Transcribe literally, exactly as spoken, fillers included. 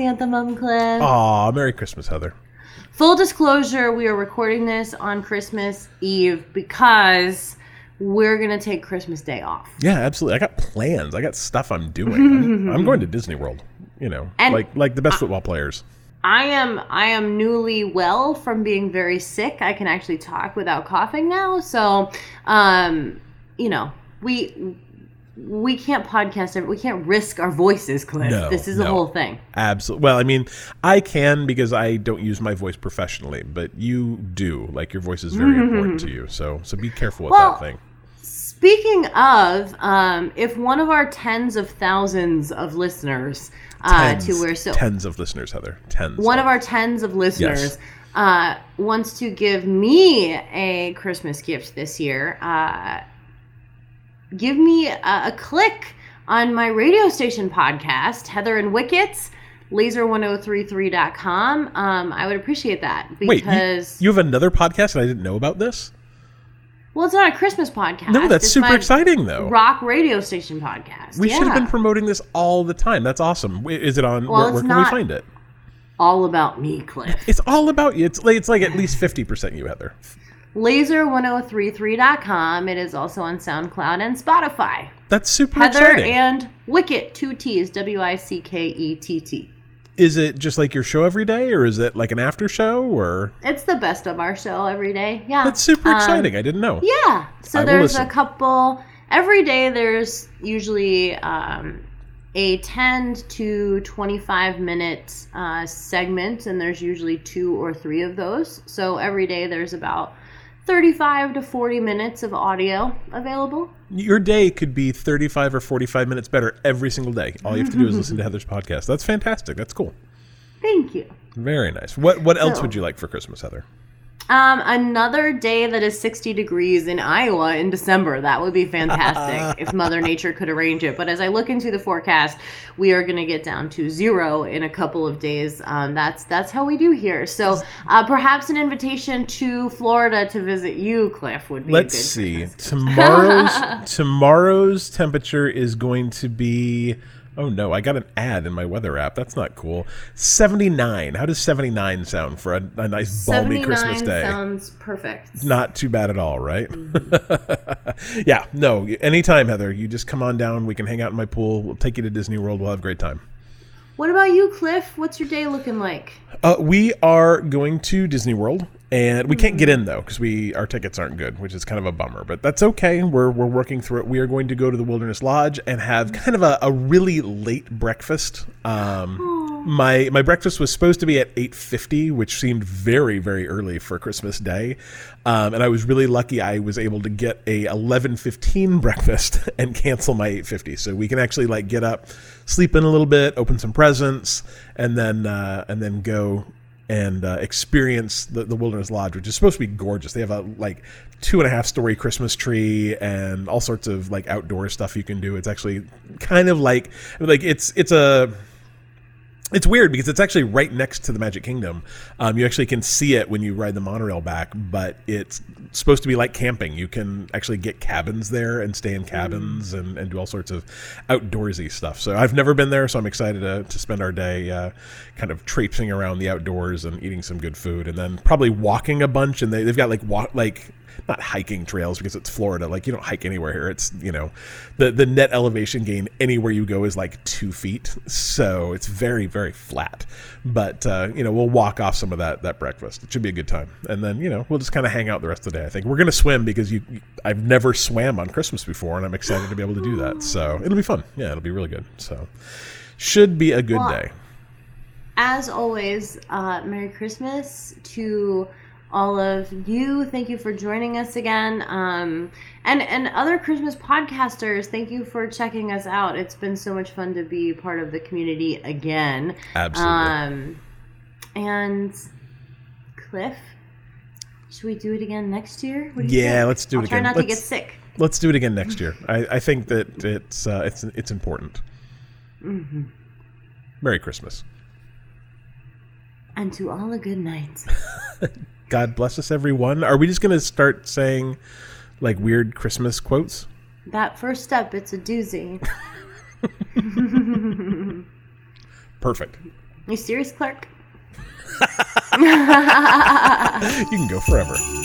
chrysanthemum, Cliff. Aw, Merry Christmas, Heather. Full disclosure, we are recording this on Christmas Eve because we're going to take Christmas Day off. Yeah, absolutely. I got plans. I got stuff I'm doing. I'm, I'm going to Disney World, you know, And like like the best I, football players. I am I am newly well from being very sick. I can actually talk without coughing now. So, um, you know, we we can't podcast. Every, we can't risk our voices, Cliff. No, this is no. a whole thing. Absolutely. Well, I mean, I can because I don't use my voice professionally, but you do. Like, your voice is very important to you. So, so be careful with Well, that thing. Speaking of, um, if one of our tens of thousands of listeners, uh, Tens, to where so tens of listeners, Heather. Tens. one of our tens of listeners Yes. uh, wants to give me a Christmas gift this year, uh, give me a, a click on my radio station podcast, Heather and Wickets, laser ten thirty-three dot com. Um, I would appreciate that because Wait, you, you have another podcast and I didn't know about this? well, it's not a Christmas podcast. No, that's It's super my exciting, though. rock radio station podcast. We yeah. should have been promoting this all the time. That's awesome. Wait, is it on? Well, where it's where can not- we find it? all about me, Cliff. It's all about you. It's like, it's like at least fifty percent you, Heather. laser ten thirty-three dot com. It is also on SoundCloud and Spotify. That's super Heather exciting. and Wicket, two T's, W I C K E T T. Is it just like your show every day, or is it like an after show, or? It's the best of our show every day. Yeah. That's super Um, exciting. I didn't know. Yeah. So I will there's listen. a couple, every day there's usually um, a ten to twenty-five minute uh, segment, and there's usually two or three of those. So every day there's about thirty-five to forty minutes of audio available. Your day could be thirty-five or forty-five minutes better every single day. All you have to do is listen to Heather's podcast. That's fantastic. That's cool. Thank you. Very nice. What What else So- would you like for Christmas, Heather? Um, another day that is sixty degrees in Iowa in December. That would be fantastic if Mother Nature could arrange it. But as I look into the forecast, we are going to get down to zero in a couple of days. Um, that's that's how we do here. So uh, perhaps an invitation to Florida to visit you, Cliff, would be Let's a good see. Christmas. Tomorrow's tomorrow's temperature is going to be. Oh no, I got an ad in my weather app. That's not cool. seventy-nine. How does seventy-nine sound for a, a nice balmy Christmas seventy-nine day? sounds perfect. Not too bad at all, right? Mm-hmm. Yeah, no, anytime, Heather. You just come on down. We can hang out in my pool. We'll take you to Disney World. We'll have a great time. What about you, Cliff? What's your day looking like? Uh, we are going to Disney World, and we can't get in though because we our tickets aren't good, which is kind of a bummer. But that's okay. We're we're working through it. We are going to go to the Wilderness Lodge and have kind of a, a really late breakfast. Um, my my breakfast was supposed to be at eight fifty, which seemed very very early for Christmas Day, um, and I was really lucky. I was able to get a eleven fifteen breakfast and cancel my eight fifty, so we can actually like get up, sleep in a little bit, open some presents, and then uh, and then go and uh, experience the, the Wilderness Lodge, which is supposed to be gorgeous. They have a like two and a half story Christmas tree and all sorts of like outdoor stuff you can do. It's actually kind of like like it's it's a It's weird because it's actually right next to the Magic Kingdom. Um, you actually can see it when you ride the monorail back, but it's supposed to be like camping. You can actually get cabins there and stay in cabins and, and do all sorts of outdoorsy stuff. So I've never been there, so I'm excited to, to spend our day uh, kind of traipsing around the outdoors and eating some good food, and then probably walking a bunch. And they, they've got like walk like. Not hiking trails because it's Florida. Like you don't hike anywhere here. It's, you know, the, the net elevation gain anywhere you go is like two feet. So it's very, very flat. But, uh, you know, we'll walk off some of that, that breakfast. It should be a good time. And then, you know, we'll just kind of hang out the rest of the day. I think we're going to swim because you, I've never swam on Christmas before and I'm excited to be able to do that. So it'll be fun. Yeah, it'll be really good. So should be a good Well, day. As always, uh, Merry Christmas to all of you. Thank you for joining us again. Um, and, and other Christmas podcasters, thank you for checking us out. It's been so much fun to be part of the community again. Absolutely. Um, and Cliff, should we do it again next year? What do you Yeah, think? let's do I'll it try again. not Let's- to get sick. Let's do it again next year. I, I think that it's, uh, it's, it's important. Mm-hmm. Merry Christmas. And to all a good night. God bless us, everyone. Are we just going to start saying like weird Christmas quotes? That first step, it's a doozy. Perfect. You serious, Clark? You can go forever.